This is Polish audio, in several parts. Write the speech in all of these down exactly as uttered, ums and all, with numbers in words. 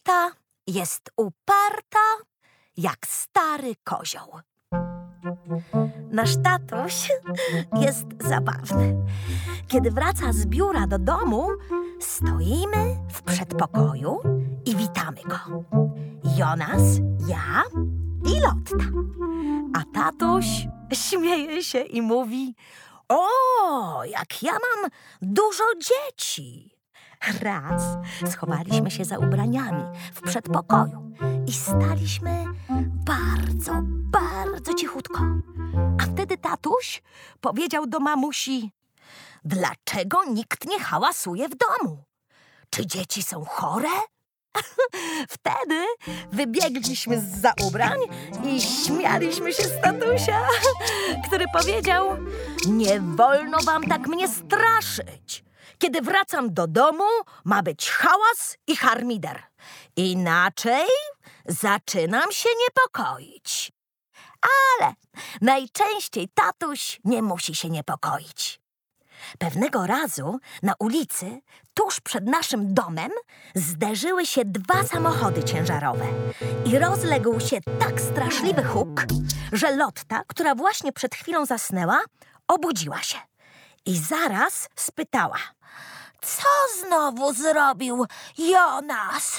Lotta jest uparta jak stary kozioł. Nasz tatuś jest zabawny. Kiedy wraca z biura do domu, stoimy w przedpokoju i witamy go. Jonas, ja i Lotta. A tatuś śmieje się i mówi: o, jak ja mam dużo dzieci. Raz schowaliśmy się za ubraniami w przedpokoju i staliśmy bardzo, bardzo cichutko. A wtedy tatuś powiedział do mamusi: dlaczego nikt nie hałasuje w domu? Czy dzieci są chore? Wtedy wybiegliśmy zza ubrań i śmialiśmy się z tatusia, który powiedział: nie wolno wam tak mnie straszyć. Kiedy wracam do domu, ma być hałas i harmider. Inaczej zaczynam się niepokoić. Ale najczęściej tatuś nie musi się niepokoić. Pewnego razu na ulicy, tuż przed naszym domem, zderzyły się dwa samochody ciężarowe i rozległ się tak straszliwy huk, że Lotta, która właśnie przed chwilą zasnęła, obudziła się i zaraz spytała: co znowu zrobił Jonas?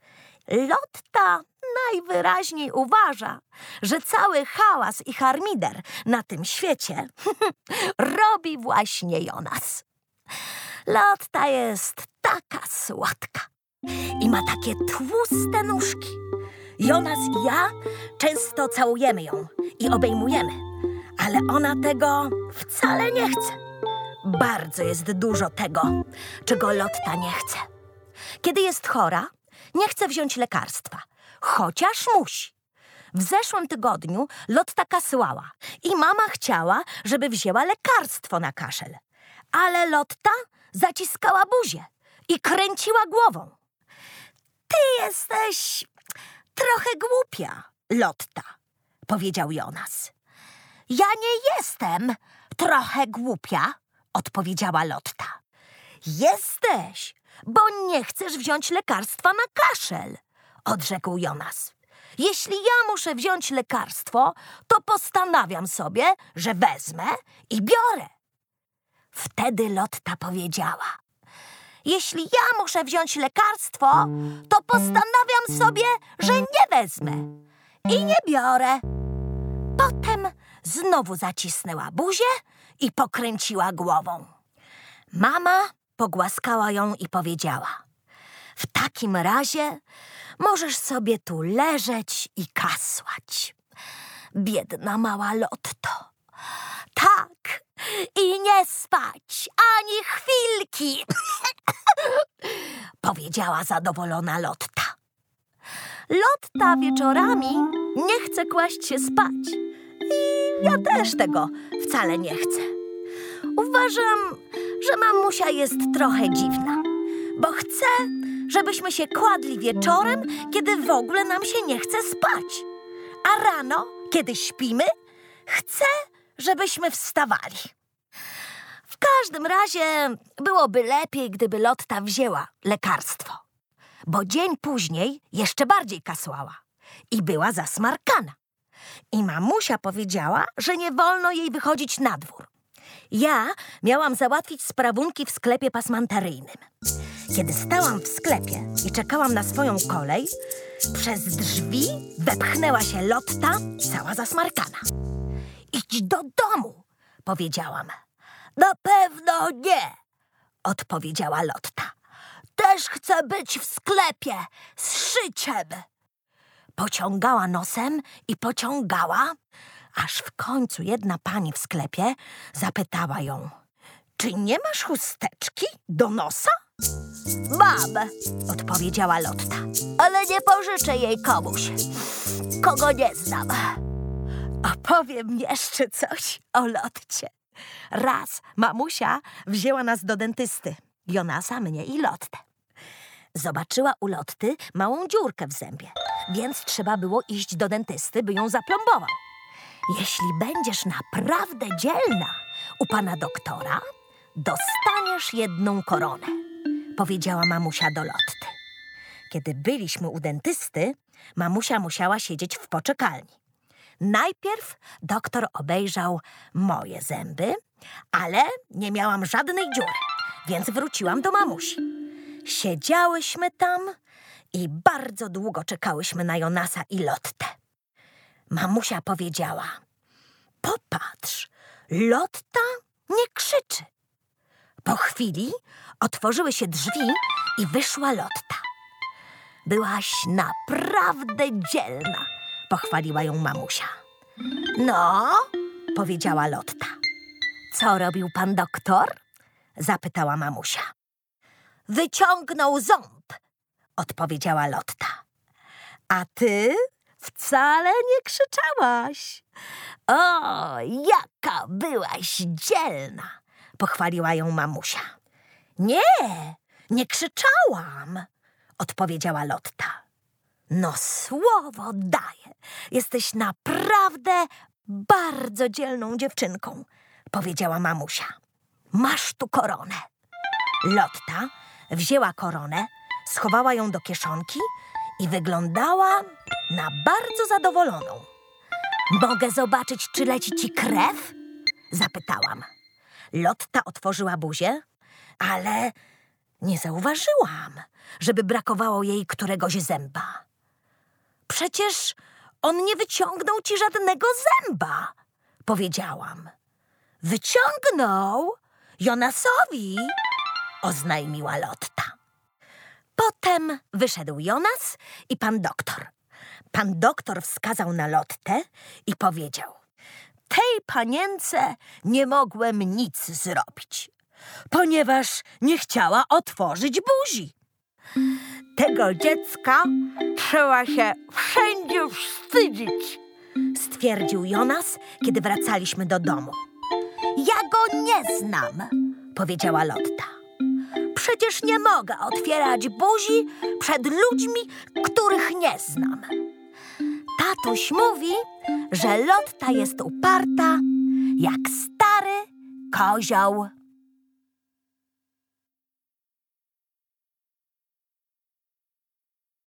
Lotta najwyraźniej uważa, że cały hałas i harmider na tym świecie robi właśnie Jonas. Lotta jest taka słodka i ma takie tłuste nóżki. Jonas i ja często całujemy ją i obejmujemy, ale ona tego wcale nie chce. Bardzo jest dużo tego, czego Lotta nie chce. Kiedy jest chora, nie chce wziąć lekarstwa, chociaż musi. W zeszłym tygodniu Lotta kasłała i mama chciała, żeby wzięła lekarstwo na kaszel. Ale Lotta zaciskała buzię i kręciła głową. Ty jesteś trochę głupia, Lotta, powiedział Jonas. Ja nie jestem trochę głupia, odpowiedziała Lotta. Jesteś, bo nie chcesz wziąć lekarstwa na kaszel, odrzekł Jonas. Jeśli ja muszę wziąć lekarstwo, to postanawiam sobie, że wezmę i biorę. Wtedy Lotta powiedziała: jeśli ja muszę wziąć lekarstwo, to postanawiam sobie, że nie wezmę i nie biorę. Potem znowu zacisnęła buzię i pokręciła głową. Mama pogłaskała ją i powiedziała: w takim razie możesz sobie tu leżeć i kasłać. Biedna mała Lotto. Tak, i nie spać ani chwilki, powiedziała zadowolona Lotta. Lotta wieczorami nie chce kłaść się spać. I ja też tego wcale nie chcę. Uważam, że mamusia jest trochę dziwna, bo chce, żebyśmy się kładli wieczorem, kiedy w ogóle nam się nie chce spać. A rano, kiedy śpimy, chce, żebyśmy wstawali. W każdym razie byłoby lepiej, gdyby Lotta wzięła lekarstwo, bo dzień później jeszcze bardziej kasłała i była zasmarkana. I mamusia powiedziała, że nie wolno jej wychodzić na dwór. Ja miałam załatwić sprawunki w sklepie pasmanteryjnym. Kiedy stałam w sklepie i czekałam na swoją kolej, przez drzwi wepchnęła się Lotta, cała zasmarkana. Idź do domu, powiedziałam. Na pewno nie, odpowiedziała Lotta. Też chcę być w sklepie z szyciem. Pociągała nosem i pociągała, aż w końcu jedna pani w sklepie zapytała ją: czy nie masz chusteczki do nosa? Mam, odpowiedziała Lotta, ale nie pożyczę jej komuś, kogo nie znam. Opowiem jeszcze coś o Lotcie. Raz mamusia wzięła nas do dentysty, Jonasa, mnie i Lottę. Zobaczyła u Lotty małą dziurkę w zębie, więc trzeba było iść do dentysty, by ją zaplombował. Jeśli będziesz naprawdę dzielna u pana doktora, dostaniesz jedną koronę, powiedziała mamusia do Lotty. Kiedy byliśmy u dentysty, mamusia musiała siedzieć w poczekalni. Najpierw doktor obejrzał moje zęby, ale nie miałam żadnej dziury, więc wróciłam do mamusi. Siedziałyśmy tam i bardzo długo czekałyśmy na Jonasa i Lottę. Mamusia powiedziała: popatrz, Lotta nie krzyczy. Po chwili otworzyły się drzwi i wyszła Lotta. Byłaś naprawdę dzielna, pochwaliła ją mamusia. No, powiedziała Lotta. Co robił pan doktor? Zapytała mamusia. Wyciągnął ząb, odpowiedziała Lotta. A ty wcale nie krzyczałaś. O, jaka byłaś dzielna, pochwaliła ją mamusia. Nie, nie krzyczałam, odpowiedziała Lotta. No słowo daję, jesteś naprawdę bardzo dzielną dziewczynką, powiedziała mamusia. Masz tu koronę. Lotta wzięła koronę, schowała ją do kieszonki i wyglądała na bardzo zadowoloną. Mogę zobaczyć, czy leci ci krew? Zapytałam. Lotta otworzyła buzię, ale nie zauważyłam, żeby brakowało jej któregoś zęba. Przecież on nie wyciągnął ci żadnego zęba, powiedziałam. Wyciągnął Jonasowi, oznajmiła Lotta. Potem wyszedł Jonas i pan doktor. Pan doktor wskazał na Lottę i powiedział: tej panience nie mogłem nic zrobić, ponieważ nie chciała otworzyć buzi. Tego dziecka trzeba się wszędzie wstydzić, stwierdził Jonas, kiedy wracaliśmy do domu. Ja go nie znam, powiedziała Lotta. Przecież nie mogę otwierać buzi przed ludźmi, których nie znam. Tatuś mówi, że Lotta jest uparta jak stary kozioł.